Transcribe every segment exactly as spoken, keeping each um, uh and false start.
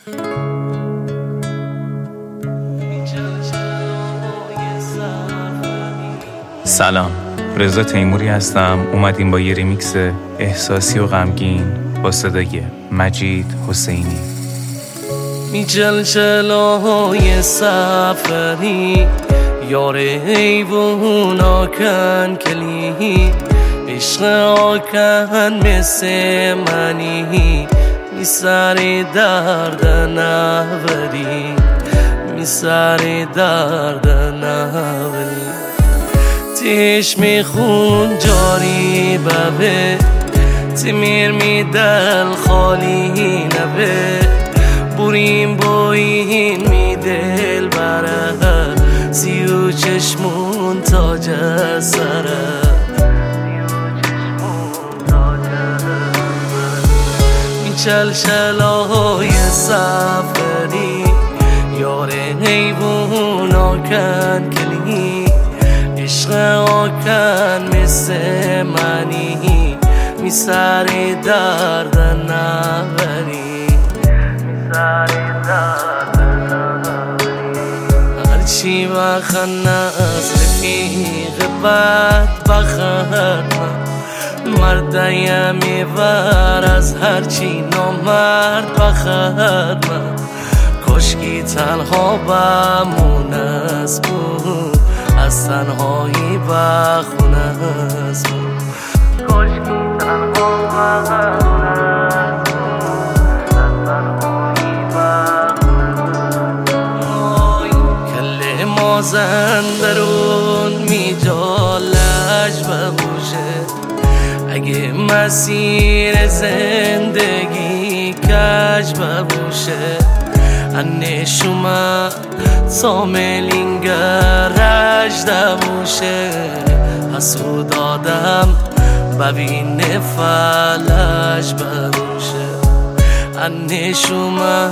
سلام، رضا تیموری هستم. اومدیم با یه ریمیکس احساسی و غمگین با صدای مجید حسینی. میچلچلای سفری یار حیوون آکن کلی عشق آکن مثل منی می سر درد نوری می سر درد نوری تیش می خون جاری ببه تمیر می دل خالی نبه بوریم بوین می دل بره سیو چشمون تا جسره می چلچلای سفری یار حیوون آکن کلی عشق آکن مثل منی می سر درد نوری می سر درد نوری هرچی بخن از رفیق بد بخد مردیم میبر از هرچی نامرد بخد کشکی تنها بمون از بود از تنهایی بخونه از بود کشکی تنها بمون از بود از تنهایی بخونه کل مازن درون می جالش ببوشه اگه مسیر زندگی کج ببوشه انه شما ساملینگرش دبوشه حسود آدم ببین فلش بروشه انه شما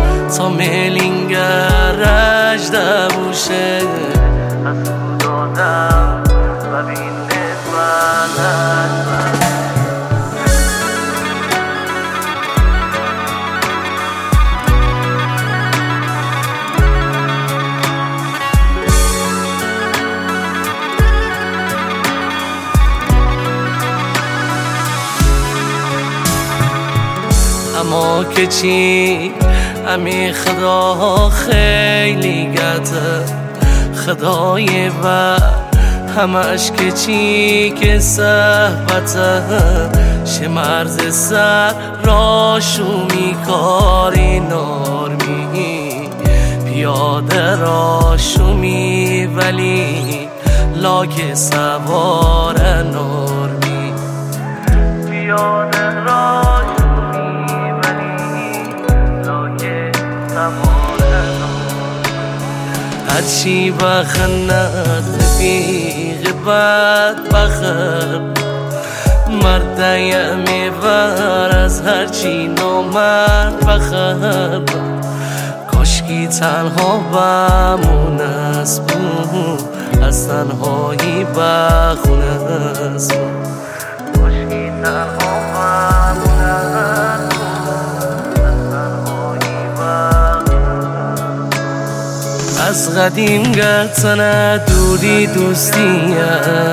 ساملینگرش دبوشه حسود آدم ببین فلش بروشه اما که چی امی خدا خیلی گته خدای و همش که چی که صحبته شمرز سر راشو می کاری نارمی پیاده راشو می ولی لاک سوار نارمی پیاده راشو هرچی بخند رفیق بد بخد مردیم میبر از هرچی نامرد بخد کاشکی تنها بمون از بود از تنهایی بخونه از بود کاشکی تنها بمون از از قدیم گرتنه دوری دوستیه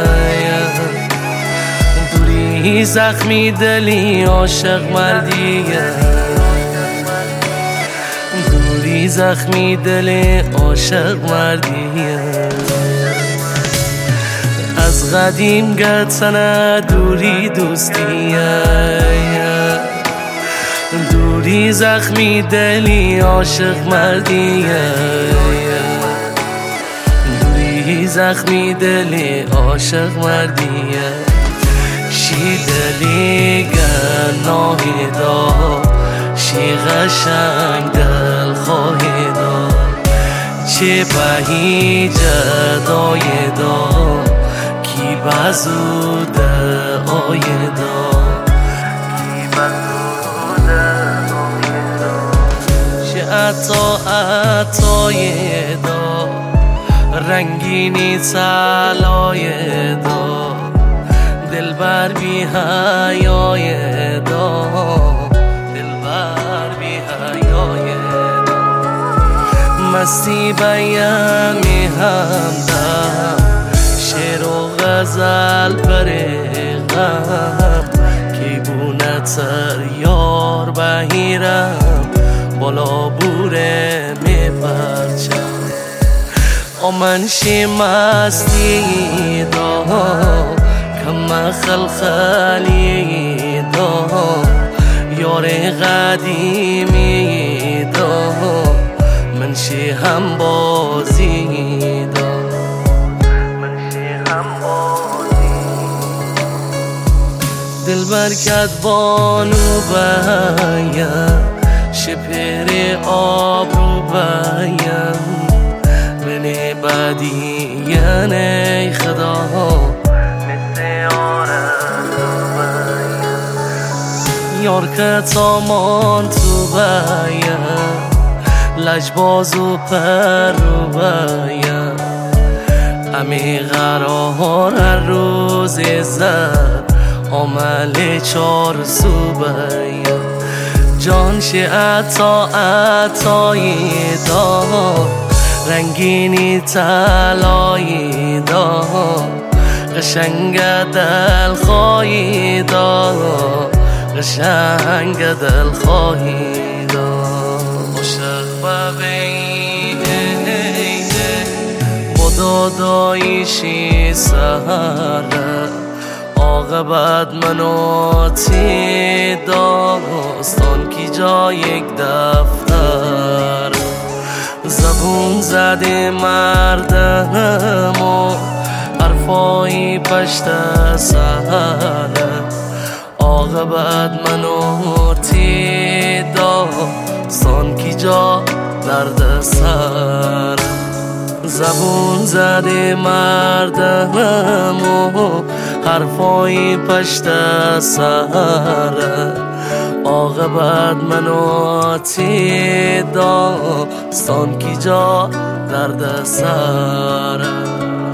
دوری زخمی دلی عاشق مردیه دوری زخمی دلی عاشق مردیه از قدیم گرتنه دوری دوستیه دوری زخمی دلی عاشق مردیه دوری زخمی دلی عاشق مردیه شی دلی گناهی دار شی قشنگ دل خواهی دار چه بهی جدای دار کی بزوده آی دار کی بزوده آی دار چه عطا عطای دار رنگینی طلای دار دلبر بی حیای دار دلبر بی حیای مستی بیان می همدم شعر و غزل بریغم کی بونتر یار بهیرم بالا بوره می پرچم آمن شی مستی دا کم خلخلی دا یار قدیمی دا من شی هم بازی دا من شی هم بازی دل برکت بانو بایم شپر آب رو بایم منی بدی یعنی خدا مثل آرزو بایم یار که تامان تو بایم لجباز و پر رو بایم امی قرار هر روز زد عمل چار سو بایم جان شی عطا عطایی دار رنگینی طلایی دار قشنگ دل خواهی دار قشنگ دل خواهی دار عاشق ببینه با دادایشی سهره عاقبت منو تی داستان کی جا یک دفتر زبون زده مردم و حرفایی پشت سهره عاقبت منو تی داستان کی جا درد سر زبون زده مردم و حرفایی پشت سهره عاقبت منو تی داستان کی جا درد سره